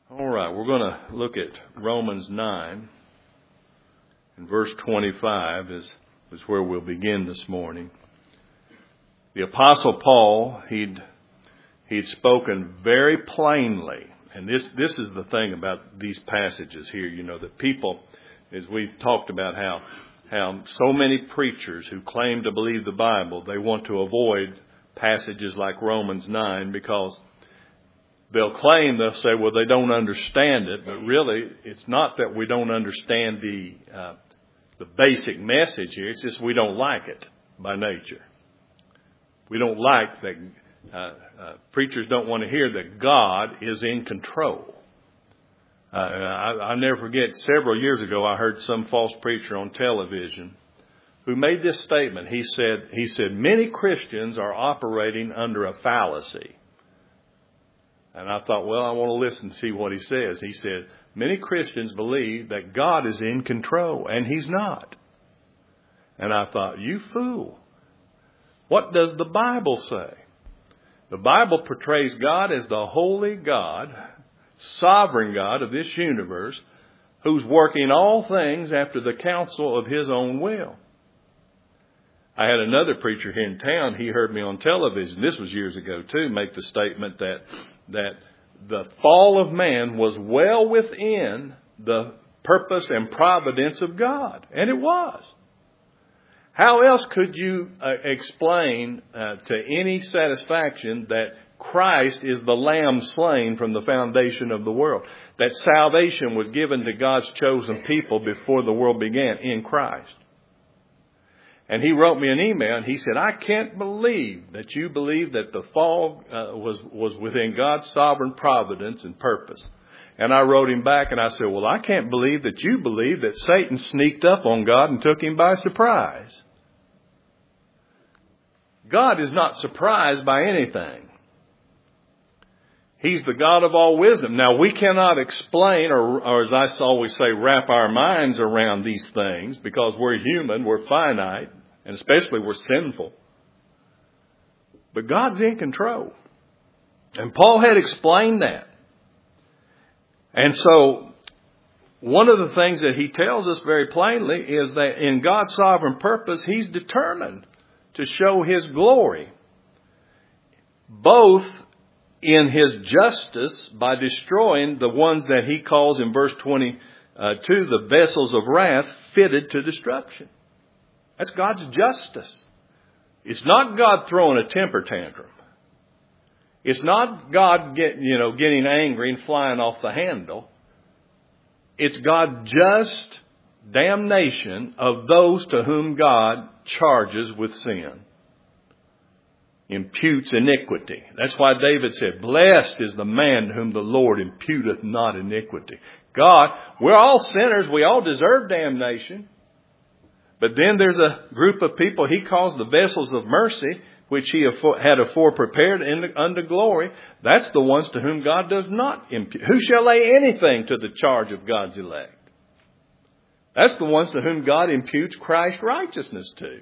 All right, we're going to look at Romans 9, and verse 25 is where we'll begin this morning. The Apostle Paul, he'd spoken very plainly, and this is the thing about these passages here, that people, as we've talked about how so many preachers who claim to believe the Bible, they want to avoid passages like Romans 9 because they'll say, well, they don't understand it, but really it's not that we don't understand the basic message here. It's just we don't like it by nature. We don't like that. Preachers don't want to hear that God is in control. I'll never forget, several years ago, I heard some false preacher on television who made this statement. He said, many Christians are operating under a fallacy. And I thought, well, I want to listen and see what he says. He said, many Christians believe that God is in control, and He's not. And I thought, you fool. What does the Bible say? The Bible portrays God as the holy God, sovereign God of this universe, who's working all things after the counsel of His own will. I had another preacher here in town. He heard me on television. This was years ago, too, make the statement that the fall of man was well within the purpose and providence of God. And it was. How else could you explain to any satisfaction that Christ is the Lamb slain from the foundation of the world? That salvation was given to God's chosen people before the world began in Christ. And he wrote me an email and he said, I can't believe that you believe that the fall was within God's sovereign providence and purpose. And I wrote him back and I said, well, I can't believe that you believe that Satan sneaked up on God and took Him by surprise. God is not surprised by anything. He's the God of all wisdom. Now, we cannot explain, or as I always say, wrap our minds around these things because we're human, we're finite, and especially we're sinful. But God's in control. And Paul had explained that. And so, one of the things that he tells us very plainly is that in God's sovereign purpose, He's determined to show His glory, both in His justice by destroying the ones that He calls in verse 22 the vessels of wrath fitted to destruction. That's God's justice. It's not God throwing a temper tantrum. It's not God getting angry and flying off the handle. It's God's just damnation of those to whom God charges with sin. Imputes iniquity. That's why David said, blessed is the man whom the Lord imputeth not iniquity. God, we're all sinners. We all deserve damnation. But then there's a group of people He calls the vessels of mercy, which He had afore prepared unto glory. That's the ones to whom God does not impute. Who shall lay anything to the charge of God's elect? That's the ones to whom God imputes Christ's righteousness to.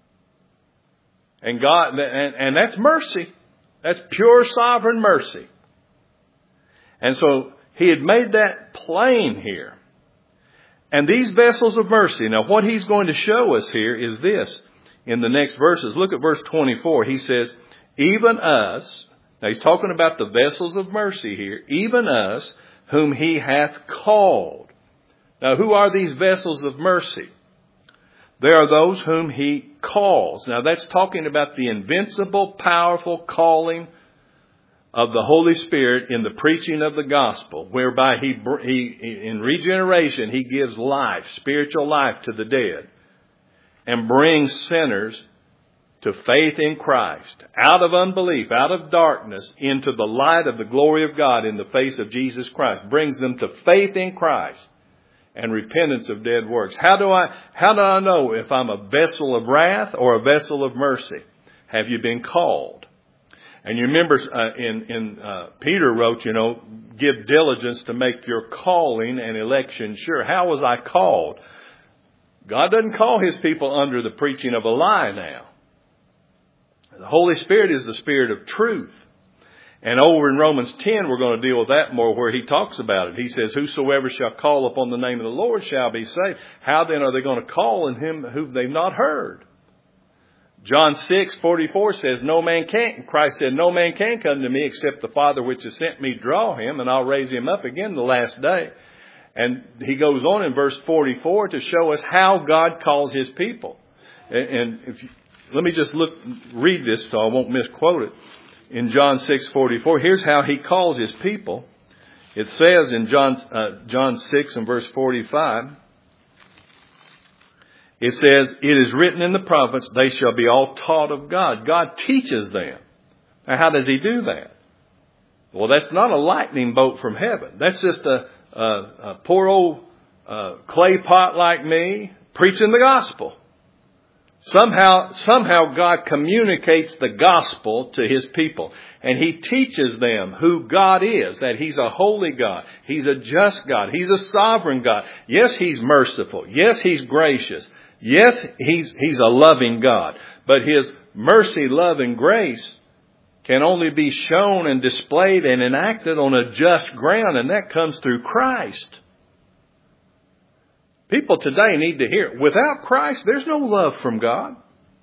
And God, and that's mercy. That's pure sovereign mercy. And so He had made that plain here. And these vessels of mercy, now what He's going to show us here is this. In the next verses, look at verse 24. He says, even us, now He's talking about the vessels of mercy here, even us whom He hath called. Now, who are these vessels of mercy? They are those whom He calls. Now, that's talking about the invincible, powerful calling of the Holy Spirit in the preaching of the gospel, whereby He in regeneration, He gives life, spiritual life to the dead, and brings sinners to faith in Christ, out of unbelief, out of darkness, into the light of the glory of God in the face of Jesus Christ, brings them to faith in Christ and repentance of dead works. How do I know if I'm a vessel of wrath or a vessel of mercy? Have you been called? And you remember Peter wrote, give diligence to make your calling and election sure. How was I called? God doesn't call His people under the preaching of a lie now. The Holy Spirit is the Spirit of truth. And over in Romans 10, we're going to deal with that more, where he talks about it. He says, whosoever shall call upon the name of the Lord shall be saved. How then are they going to call on him whom they've not heard? John 6:44 says, no man can, Christ said, no man can come to me except the Father which has sent me draw him, and I'll raise him up again the last day. And he goes on in verse 44 to show us how God calls his people. And let me just read this so I won't misquote it. In John 6:44, here's how he calls his people. It says in John 6 and verse 45, it says, it is written in the prophets, they shall be all taught of God. God teaches them. Now, how does he do that? Well, that's not a lightning bolt from heaven. That's just a poor old clay pot like me preaching the gospel. Somehow God communicates the gospel to his people. And he teaches them who God is, that he's a holy God. He's a just God. He's a sovereign God. Yes, he's merciful. Yes, he's gracious. Yes, he's a loving God. But his mercy, love, and grace can only be shown and displayed and enacted on a just ground, and that comes through Christ. People today need to hear, without Christ, there's no love from God.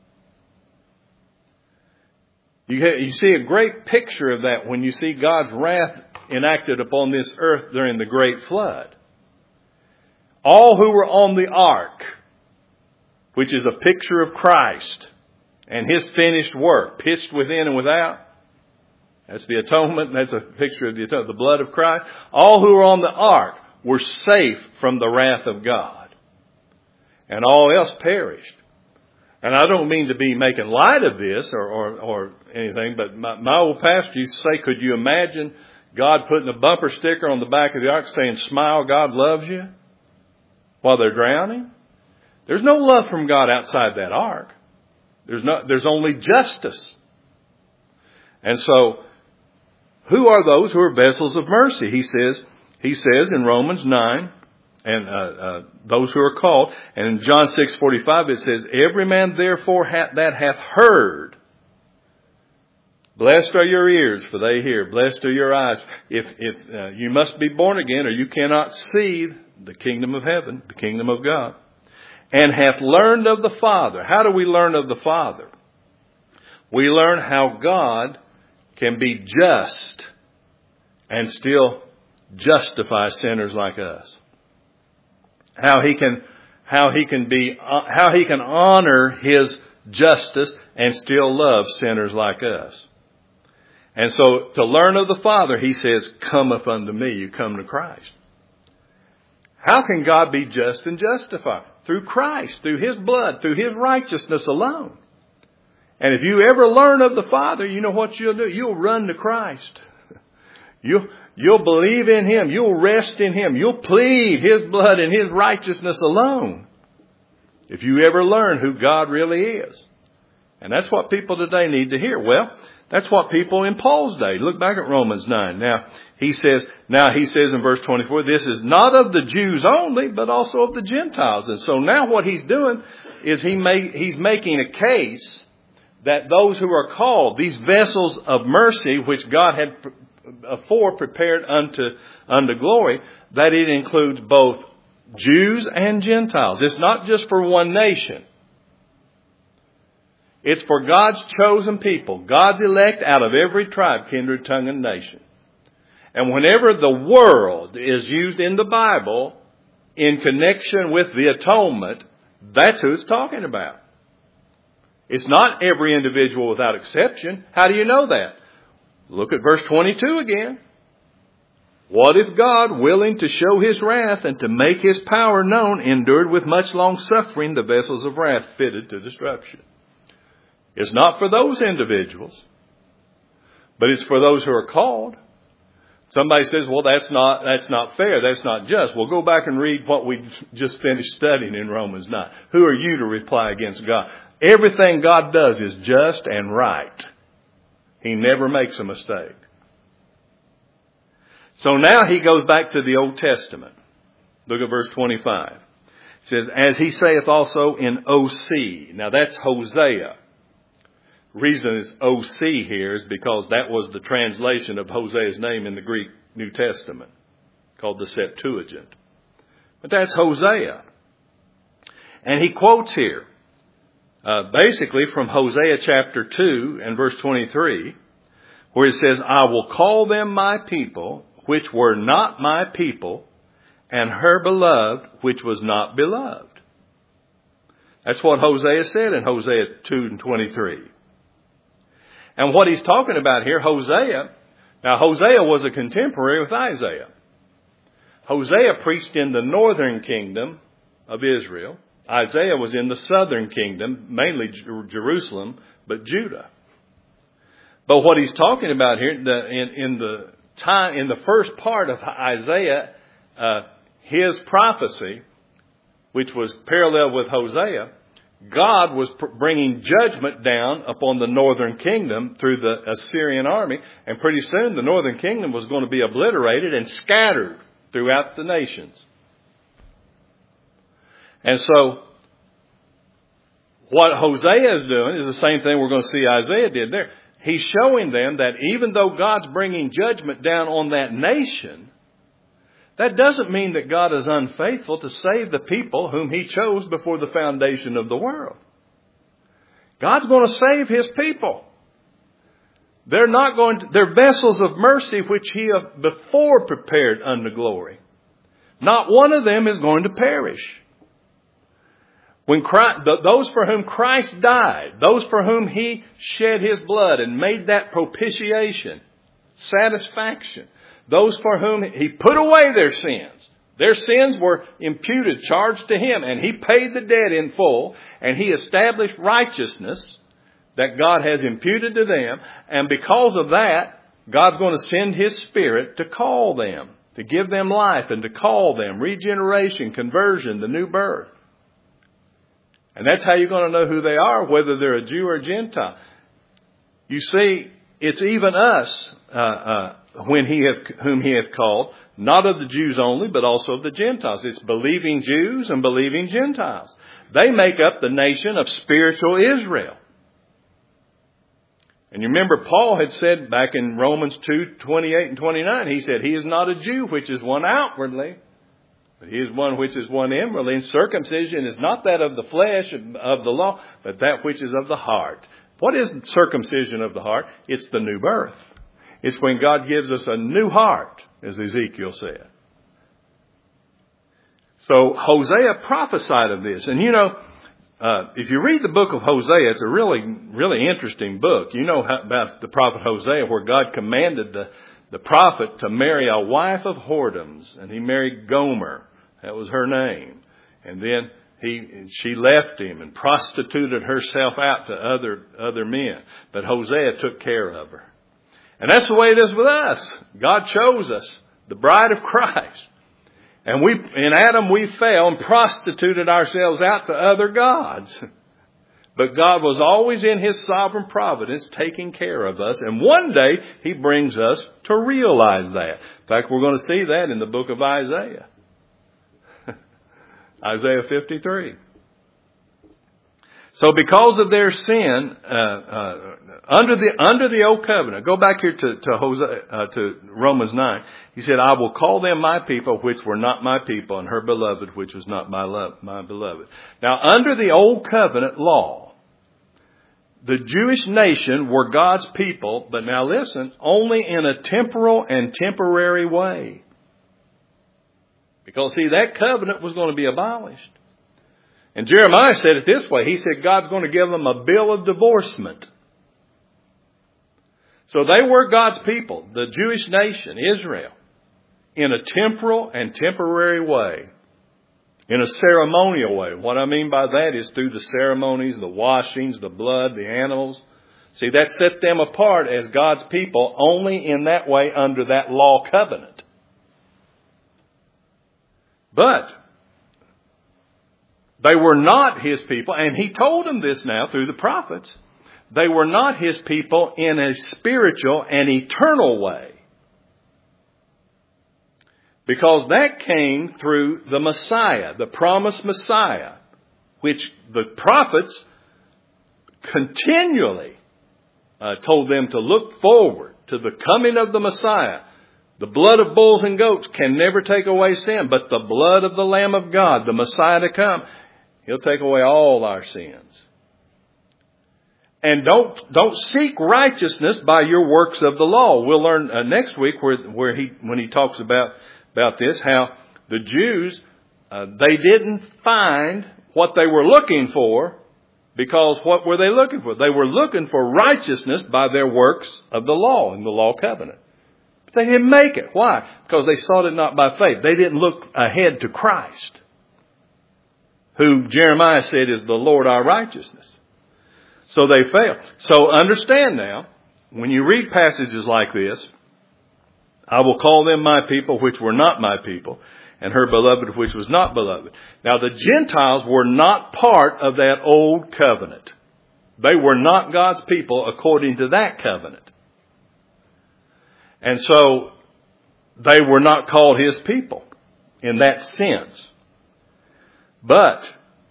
You see a great picture of that when you see God's wrath enacted upon this earth during the great flood. All who were on the ark, which is a picture of Christ and his finished work, pitched within and without. That's the atonement. That's a picture of the blood of Christ. All who were on the ark were safe from the wrath of God. And all else perished. And I don't mean to be making light of this or anything, but my old pastor used to say, could you imagine God putting a bumper sticker on the back of the ark saying, smile, God loves you, while they're drowning? There's no love from God outside that ark. There's only justice. And so, who are those who are vessels of mercy? He says in Romans 9, and those who are called, and in John 6:45 it says, every man therefore that hath heard, blessed are your ears, for they hear. Blessed are your eyes. If you must be born again, or you cannot see the kingdom of heaven, the kingdom of God. And hath learned of the Father. How do we learn of the Father? We learn how God can be just and still justify sinners like us. How he can honor his justice and still love sinners like us. And so to learn of the Father, he says, cometh unto me. You come to Christ. How can God be just and justified? Through Christ, through his blood, through his righteousness alone. And if you ever learn of the Father, you know what you'll do? You'll run to Christ. You'll believe in him. You'll rest in him. You'll plead his blood and his righteousness alone. If you ever learn who God really is. And that's what people today need to hear. Well, that's what people in Paul's day. Look back at Romans 9. Now he says in verse 24, this is not of the Jews only, but also of the Gentiles. And so now what he's doing is he's making a case that those who are called, these vessels of mercy, which God had afore prepared unto glory, that it includes both Jews and Gentiles. It's not just for one nation. It's for God's chosen people, God's elect out of every tribe, kindred, tongue, and nation. And whenever the world is used in the Bible in connection with the atonement, that's who it's talking about. It's not every individual without exception. How do you know that? Look at verse 22 again. What if God, willing to show his wrath and to make his power known, endured with much long suffering the vessels of wrath fitted to destruction? It's not for those individuals, but it's for those who are called. Somebody says, well, that's not fair. That's not just. Well, go back and read what we just finished studying in Romans 9. Who are you to reply against God? Everything God does is just and right. He never makes a mistake. So now he goes back to the Old Testament. Look at verse 25. It says, as he saith also in O.C. Now that's Hosea. reason it's OC here is because that was the translation of Hosea's name in the Greek New Testament, called the Septuagint. But that's Hosea. And he quotes here, basically from Hosea chapter 2 and verse 23, where it says, I will call them my people, which were not my people, and her beloved, which was not beloved. That's what Hosea said in Hosea 2 and 23. And what he's talking about here, Hosea was a contemporary with Isaiah. Hosea preached in the northern kingdom of Israel. Isaiah was in the southern kingdom, mainly Jerusalem, but Judah. But what he's talking about here, in the first part of Isaiah, his prophecy, which was parallel with Hosea, God was bringing judgment down upon the northern kingdom through the Assyrian army. And pretty soon the northern kingdom was going to be obliterated and scattered throughout the nations. And so what Hosea is doing is the same thing we're going to see Isaiah did there. He's showing them that even though God's bringing judgment down on that nation, that doesn't mean that God is unfaithful to save the people whom He chose before the foundation of the world. God's going to save His people. They're vessels of mercy which He have before prepared unto glory. Not one of them is going to perish. When those for whom Christ died, those for whom He shed His blood and made that propitiation, satisfaction, those for whom He put away their sins were imputed, charged to Him, and He paid the debt in full, and He established righteousness that God has imputed to them, and because of that, God's going to send His Spirit to call them, to give them life and to call them, regeneration, conversion, the new birth. And that's how you're going to know who they are, whether they're a Jew or a Gentile. You see, it's even us, whom He hath called, not of the Jews only, but also of the Gentiles. It's believing Jews and believing Gentiles. They make up the nation of spiritual Israel. And you remember Paul had said back in Romans 2:28 and 29, he said, He is not a Jew, which is one outwardly, but He is one which is one inwardly. And circumcision is not that of the flesh, of the law, but that which is of the heart. What is circumcision of the heart? It's the new birth. It's when God gives us a new heart, as Ezekiel said. So Hosea prophesied of this. And if you read the book of Hosea, it's a really, really interesting book. You know about the prophet Hosea, where God commanded the prophet to marry a wife of whoredoms. And he married Gomer. That was her name. And then she left him and prostituted herself out to other men. But Hosea took care of her. And that's the way it is with us. God chose us, the bride of Christ. And in Adam we fell and prostituted ourselves out to other gods. But God was always in His sovereign providence taking care of us. And one day He brings us to realize that. In fact, we're going to see that in the book of Isaiah. Isaiah 53. So because of their sin, under the old covenant, go back here to Romans 9. He said, I will call them my people, which were not my people, and her beloved, which was not my beloved. Now, under the old covenant law, the Jewish nation were God's people, but now listen, only in a temporal and temporary way. Because, see, that covenant was going to be abolished. And Jeremiah said it this way. He said God's going to give them a bill of divorcement. So they were God's people, the Jewish nation, Israel, in a temporal and temporary way, in a ceremonial way. What I mean by that is through the ceremonies, the washings, the blood, the animals. See, that set them apart as God's people only in that way under that law covenant. But they were not His people, and He told them this now through the prophets. They were not His people in a spiritual and eternal way. Because that came through the Messiah, the promised Messiah, which the prophets continually told them to look forward to the coming of the Messiah. The blood of bulls and goats can never take away sin, but the blood of the Lamb of God, the Messiah to come, He'll take away all our sins. And don't seek righteousness by your works of the law. We'll learn next week when he talks about this, how the Jews, they didn't find what they were looking for, because what were they looking for? They were looking for righteousness by their works of the law in the law covenant. But they didn't make it. Why? Because they sought it not by faith. They didn't look ahead to Christ, who Jeremiah said is the Lord our righteousness. So they failed. So understand now, when you read passages like this, I will call them my people which were not my people, and her beloved which was not beloved. Now the Gentiles were not part of that old covenant. They were not God's people according to that covenant. And so they were not called His people in that sense. But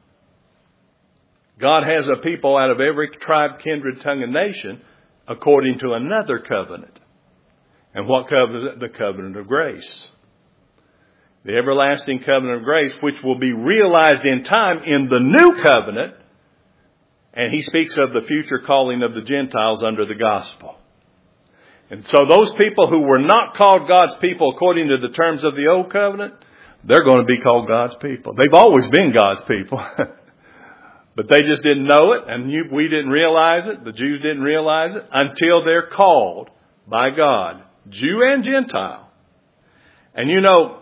God has a people out of every tribe, kindred, tongue, and nation according to another covenant. And what covenant? The covenant of grace. The everlasting covenant of grace, which will be realized in time in the new covenant. And he speaks of the future calling of the Gentiles under the gospel. And so those people who were not called God's people according to the terms of the old covenant, they're going to be called God's people. They've always been God's people. But they just didn't know it, and we didn't realize it. The Jews didn't realize it until they're called by God, Jew and Gentile. And you know,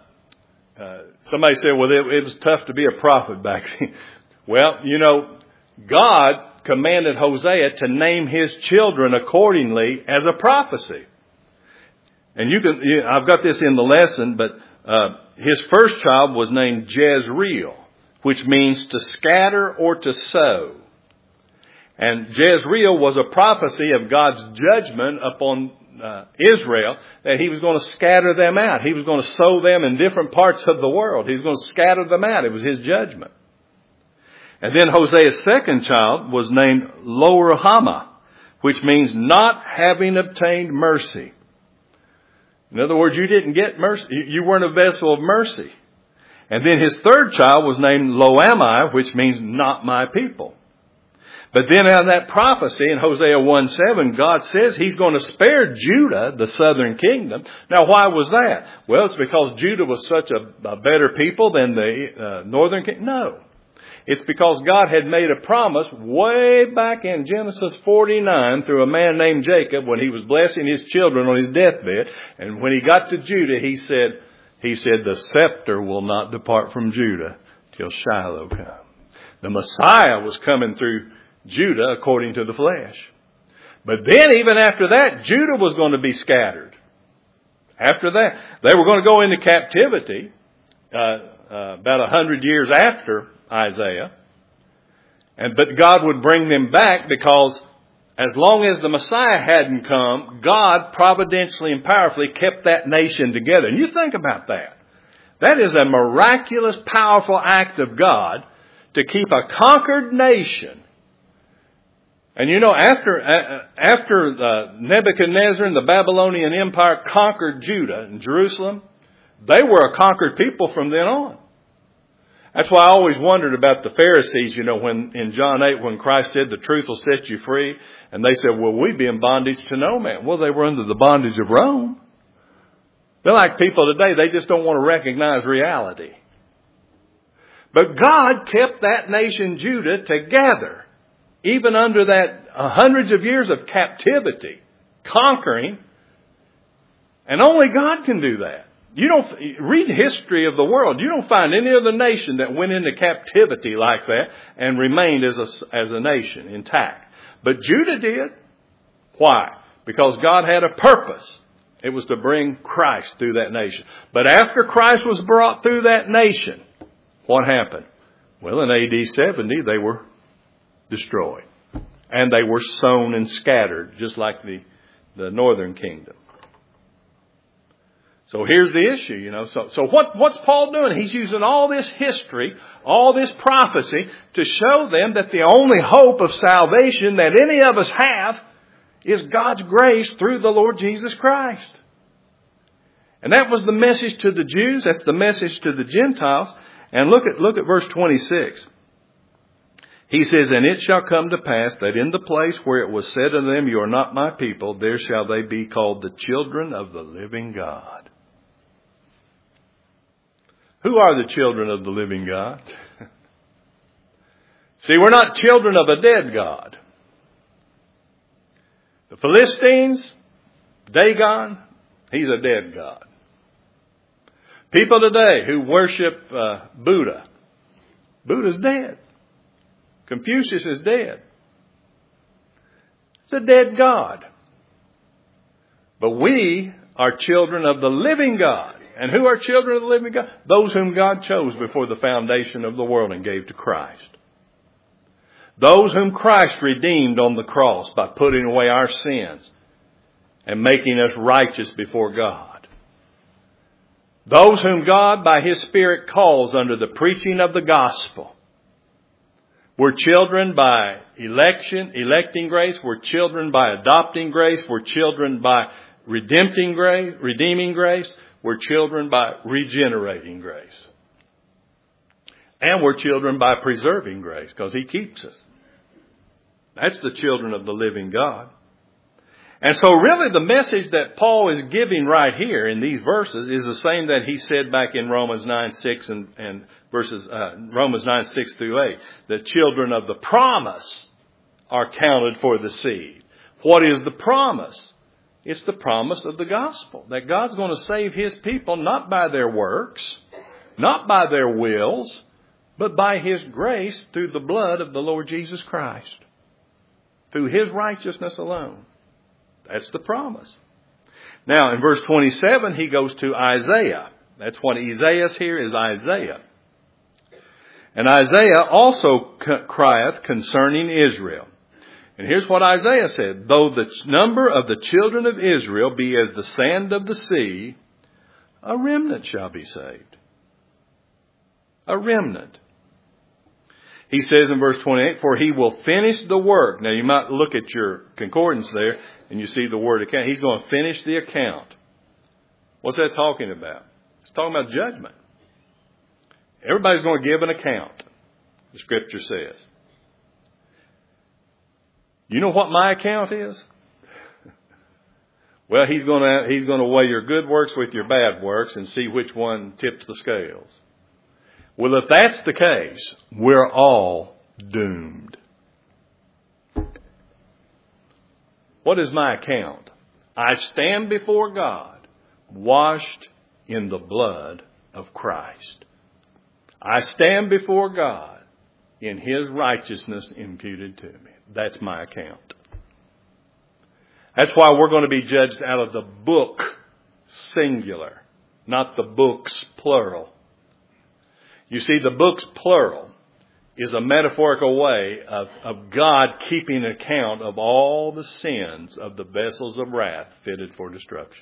somebody said, well, it was tough to be a prophet back then. Well, you know, God commanded Hosea to name his children accordingly as a prophecy. And I've got this in the lesson, but his first child was named Jezreel, which means to scatter or to sow. And Jezreel was a prophecy of God's judgment upon Israel, that He was going to scatter them out. He was going to sow them in different parts of the world. He was going to scatter them out. It was His judgment. And then Hosea's second child was named Lo-ruhamah, which means not having obtained mercy. In other words, you didn't get mercy. You weren't a vessel of mercy. And then his third child was named Lo-ammi, which means not my people. But then out of that prophecy in Hosea 1:7, God says He's going to spare Judah, the southern kingdom. Now, why was that? Well, it's because Judah was such a better people than the northern kingdom. No. It's because God had made a promise way back in Genesis 49 through a man named Jacob when he was blessing his children on his deathbed. And when he got to Judah, He said, the scepter will not depart from Judah till Shiloh come. The Messiah was coming through Judah according to the flesh. But then even after that, Judah was going to be scattered. After that, they were going to go into captivity about 100 years after Isaiah. But God would bring them back, because as long as the Messiah hadn't come, God providentially and powerfully kept that nation together. And you think about that. That is a miraculous, powerful act of God to keep a conquered nation. And you know, after Nebuchadnezzar and the Babylonian Empire conquered Judah and Jerusalem, they were a conquered people from then on. That's why I always wondered about the Pharisees, you know, when in John 8, when Christ said the truth will set you free. And they said, well, we be in bondage to no man. Well, they were under the bondage of Rome. They're like people today. They just don't want to recognize reality. But God kept that nation Judah together, even under that hundreds of years of captivity, conquering. And only God can do that. You don't read the history of the world. You don't find any other nation that went into captivity like that and remained as a nation intact. But Judah did. Why? Because God had a purpose. It was to bring Christ through that nation. But after Christ was brought through that nation, what happened? Well, in AD 70, they were destroyed. And they were sown and scattered, just like the northern kingdom. So here's the issue, you know. So what's Paul doing? He's using all this history, all this prophecy to show them that the only hope of salvation that any of us have is God's grace through the Lord Jesus Christ. And that was the message to the Jews. That's the message to the Gentiles. And look at verse 26. He says, and it shall come to pass that in the place where it was said unto them, you are not my people, there shall they be called the children of the living God. Who are the children of the living God? See, we're not children of a dead God. The Philistines, Dagon, he's a dead God. People today who worship Buddha, Buddha's dead. Confucius is dead. It's a dead God. But we are children of the living God. And who are children of the living God? Those whom God chose before the foundation of the world and gave to Christ. Those whom Christ redeemed on the cross by putting away our sins and making us righteous before God. Those whom God by His Spirit calls under the preaching of the gospel. We're children by electing grace. We're children by adopting grace. We're children by redeeming grace. We're children by regenerating grace. And we're children by preserving grace because He keeps us. That's the children of the living God. And so really the message that Paul is giving right here in these verses is the same that he said back in Romans 9:6 and verses Romans 9:6 through 8. The children of the promise are counted for the seed. What is the promise? It's the promise of the gospel. That God's going to save His people not by their works, not by their wills, but by His grace through the blood of the Lord Jesus Christ. Through His righteousness alone. That's the promise. Now, in verse 27, he goes to Isaiah. That's what Isaiah here is Isaiah. And Isaiah also crieth concerning Israel. And here's what Isaiah said. Though the number of the children of Israel be as the sand of the sea, a remnant shall be saved. A remnant. He says in verse 28, for He will finish the work. Now you might look at your concordance there and you see the word account. He's going to finish the account. What's that talking about? It's talking about judgment. Everybody's going to give an account, the Scripture says. You know what my account is? Well, He's going to weigh your good works with your bad works and see which one tips the scales. Well, if that's the case, we're all doomed. What is my account? I stand before God, washed in the blood of Christ. I stand before God in His righteousness imputed to me. That's my account. That's why we're going to be judged out of the book, singular, not the books, plural. You see, the books, plural, is a metaphorical way of God keeping account of all the sins of the vessels of wrath fitted for destruction.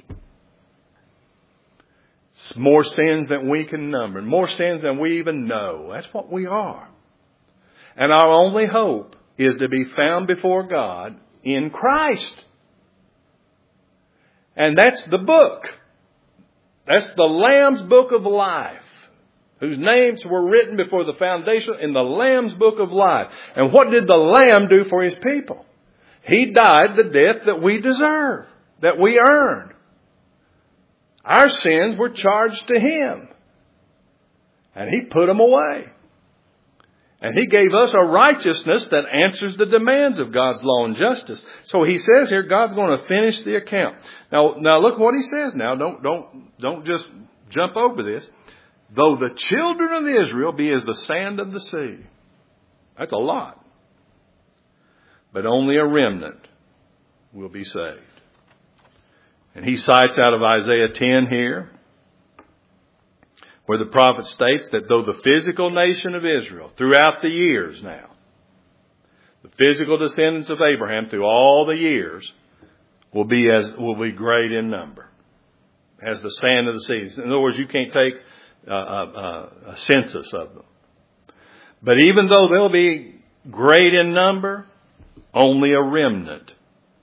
It's more sins than we can number, more sins than we even know. That's what we are. And our only hope is to be found before God in Christ. And that's the book. That's the Lamb's book of life, whose names were written before the foundation in the Lamb's book of life. And what did the Lamb do for His people? He died the death that we deserve, that we earned. Our sins were charged to Him. And He put them away. And He gave us a righteousness that answers the demands of God's law and justice. So He says here, God's going to finish the account. Now look what He says now. Don't just jump over this. Though the children of Israel be as the sand of the sea. That's a lot. But only a remnant will be saved. And he cites out of Isaiah 10 here, where the prophet states that though the physical nation of Israel, throughout the years now, the physical descendants of Abraham through all the years, will be great in number, as the sand of the seas. In other words, you can't take a census of them. But even though they'll be great in number, only a remnant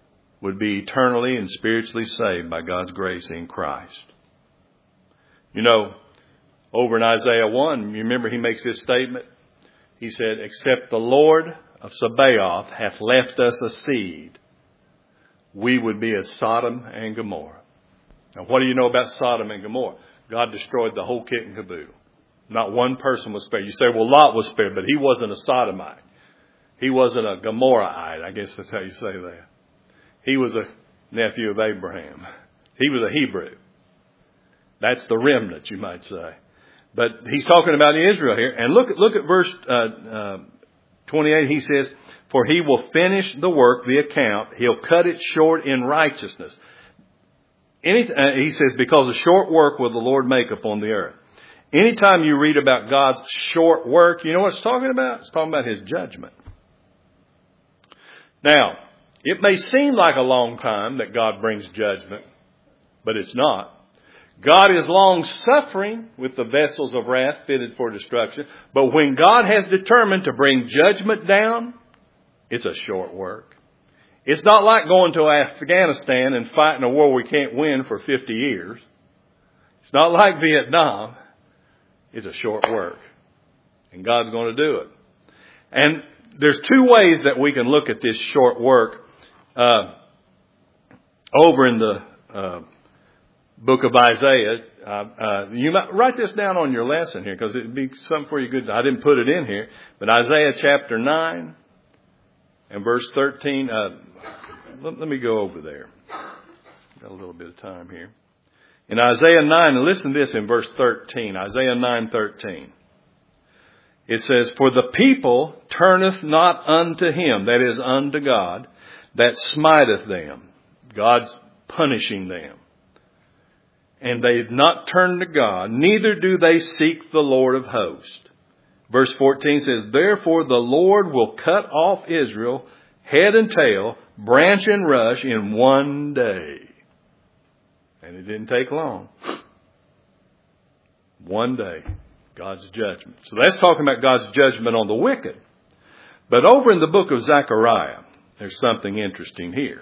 would be eternally and spiritually saved by God's grace in Christ. You know, over in Isaiah 1, you remember he makes this statement? He said, except the Lord of Sabaoth hath left us a seed, we would be as Sodom and Gomorrah. Now, what do you know about Sodom and Gomorrah? God destroyed the whole kit and caboodle. Not one person was spared. You say, well, Lot was spared, but he wasn't a Sodomite. He wasn't a Gomorrahite. I guess that's how you say that. He was a nephew of Abraham. He was a Hebrew. That's the remnant, you might say. But he's talking about Israel here. And look at verse 28. He says, for he will finish the work, the account. He'll cut it short in righteousness. He says, because a short work will the Lord make upon the earth. Anytime you read about God's short work, you know what it's talking about? It's talking about his judgment. Now, it may seem like a long time that God brings judgment, but it's not. God is long-suffering with the vessels of wrath fitted for destruction. But when God has determined to bring judgment down, it's a short work. It's not like going to Afghanistan and fighting a war we can't win for 50 years. It's not like Vietnam. It's a short work. And God's going to do it. And there's two ways that we can look at this short work. Over in the book of Isaiah, you might write this down on your lesson here because it'd be something for you good. I didn't put it in here, but Isaiah chapter 9 and verse 13. Let me go over there. Got a little bit of time here. In Isaiah 9, and listen to this in verse 13. Isaiah 9:13. It says, for the people turneth not unto him, that is unto God, that smiteth them. God's punishing them. And they have not turned to God, neither do they seek the Lord of hosts. Verse 14 says, therefore the Lord will cut off Israel, head and tail, branch and rush in one day. And it didn't take long. One day. God's judgment. So that's talking about God's judgment on the wicked. But over in the book of Zechariah, there's something interesting here.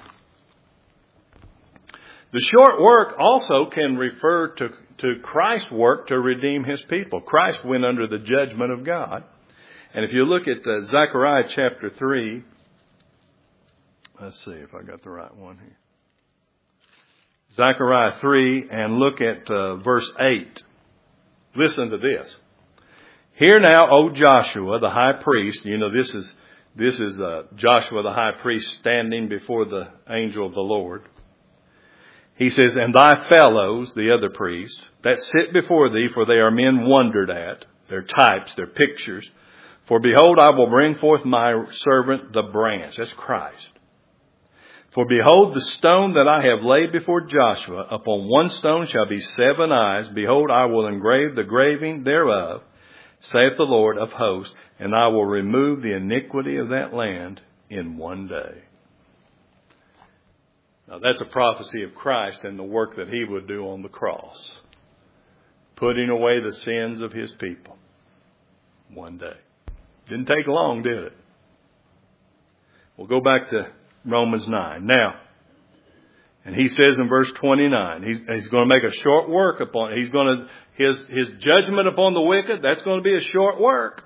The short work also can refer to Christ's work to redeem his people. Christ went under the judgment of God. And if you look at Zechariah chapter 3, let's see if I got the right one here. Zechariah 3 and look at verse 8. Listen to this. Hear now, O Joshua, the high priest. You know, this is Joshua, the high priest, standing before the angel of the Lord. He says, and thy fellows, the other priests, that sit before thee, for they are men wondered at. They're types, they're pictures. For behold, I will bring forth my servant the branch. That's Christ. For behold, the stone that I have laid before Joshua, upon one stone shall be 7 eyes. Behold, I will engrave the graving thereof, saith the Lord of hosts, and I will remove the iniquity of that land in one day. Now that's a prophecy of Christ and the work that he would do on the cross. Putting away the sins of his people. One day. Didn't take long, did it? We'll go back to Romans 9. Now, and he says in verse 29, he's going to make a short work upon it. He's going to, his judgment upon the wicked, that's going to be a short work.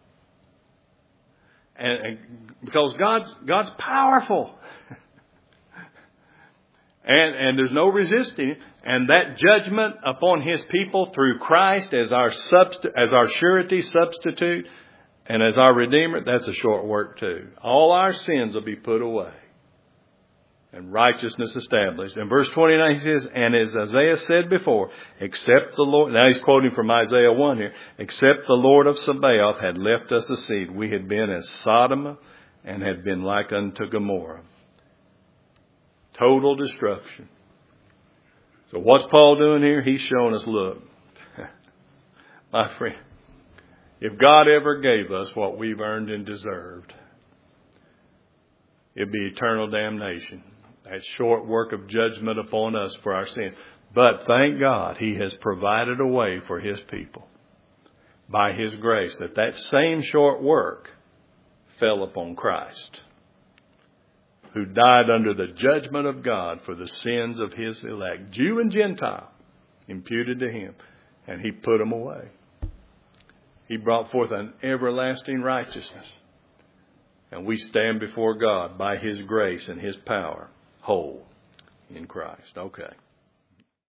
And because God's powerful. And there's no resisting it. And that judgment upon his people through Christ as our surety substitute and as our Redeemer, that's a short work too. All our sins will be put away. And righteousness established. In verse 29 he says, and as Isaiah said before, except the Lord, now he's quoting from Isaiah 1 here, except the Lord of Sabaoth had left us a seed, we had been as Sodom and had been like unto Gomorrah. Total destruction. So what's Paul doing here? He's showing us, look, my friend, if God ever gave us what we've earned and deserved, it'd be eternal damnation. That short work of judgment upon us for our sins. But thank God he has provided a way for his people by his grace that same short work fell upon Christ. who died under the judgment of God for the sins of his elect, Jew and Gentile, imputed to him, and he put them away. He brought forth an everlasting righteousness. And we stand before God by his grace and his power, whole in Christ. Okay.